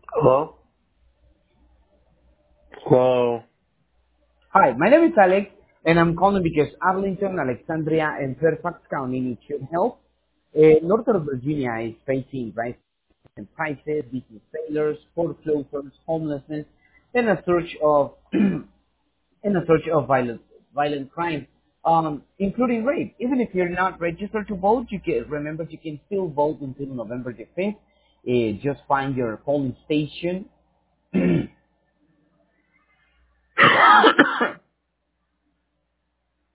Hello? Hello? Hi, my name is Alex, and I'm calling because Arlington, Alexandria, and Fairfax County need your help. Northern Virginia is facing rising prices, business failures, foreclosures, homelessness, and a surge of violent crime, including rape. Even if you're not registered to vote, you can remember you can still vote until November the 5th. Just find your polling station